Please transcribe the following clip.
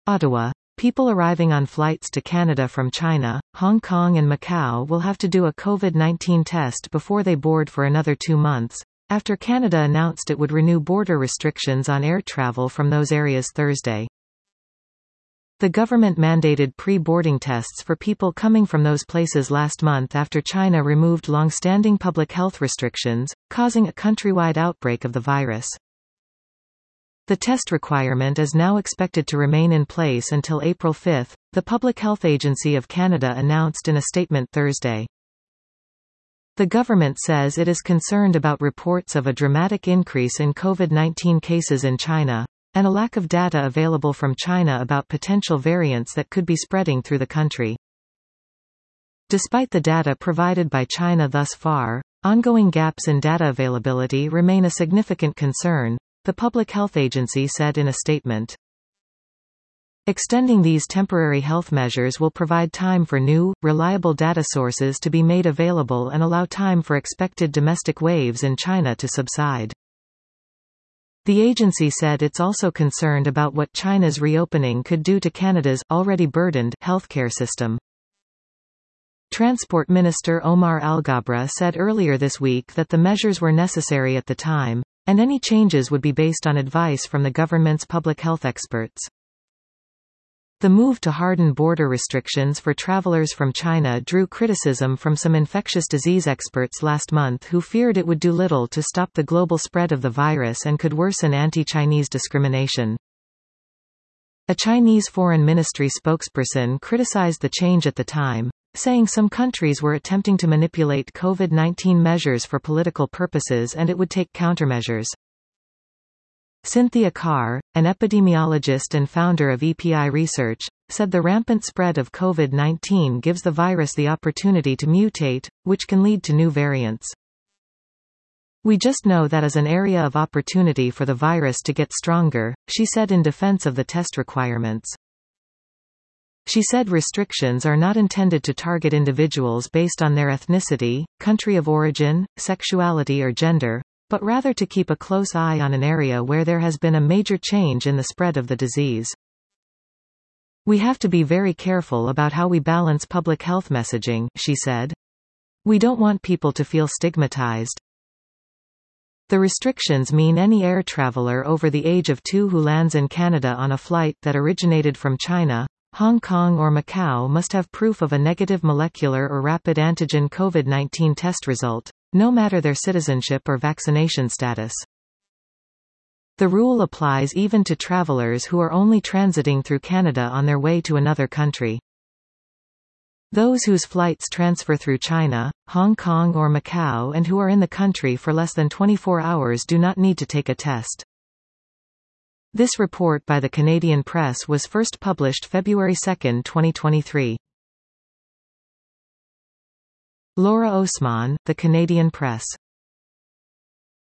Ottawa. People arriving on flights to Canada from China, Hong Kong and Macau will have to do a COVID-19 test before they board for another 2 months, after Canada announced it would renew border restrictions on air travel from those areas Thursday. The government mandated pre-boarding tests for people coming from those places last month after China removed long-standing public health restrictions, causing a countrywide outbreak of the virus. The test requirement is now expected to remain in place until April 5, the Public Health Agency of Canada announced in a statement Thursday. The government says it is concerned about reports of a dramatic increase in COVID-19 cases in China, and a lack of data available from China about potential variants that could be spreading through the country. Despite the data provided by China thus far, ongoing gaps in data availability remain a significant concern, the Public Health Agency said in a statement. Extending these temporary health measures will provide time for new, reliable data sources to be made available and allow time for expected domestic waves in China to subside. The agency said it's also concerned about what China's reopening could do to Canada's already burdened healthcare system. Transport Minister Omar Alghabra said earlier this week that the measures were necessary at the time, and any changes would be based on advice from the government's public health experts. The move to harden border restrictions for travelers from China drew criticism from some infectious disease experts last month who feared it would do little to stop the global spread of the virus and could worsen anti-Chinese discrimination. A Chinese Foreign Ministry spokesperson criticized the change at the time, saying some countries were attempting to manipulate COVID-19 measures for political purposes and it would take countermeasures. Cynthia Carr, an epidemiologist and founder of EPI Research, said the rampant spread of COVID-19 gives the virus the opportunity to mutate, which can lead to new variants. We just know that is an area of opportunity for the virus to get stronger, she said in defense of the test requirements. She said restrictions are not intended to target individuals based on their ethnicity, country of origin, sexuality or gender, but rather to keep a close eye on an area where there has been a major change in the spread of the disease. We have to be very careful about how we balance public health messaging, she said. We don't want people to feel stigmatized. The restrictions mean any air traveler over the age of 2 who lands in Canada on a flight that originated from China, Hong Kong or Macau must have proof of a negative molecular or rapid antigen COVID-19 test result, no matter their citizenship or vaccination status. The rule applies even to travelers who are only transiting through Canada on their way to another country. Those whose flights transfer through China, Hong Kong or Macau and who are in the country for less than 24 hours do not need to take a test. This report by the Canadian Press was first published February 2, 2023. Laura Osman, The Canadian Press.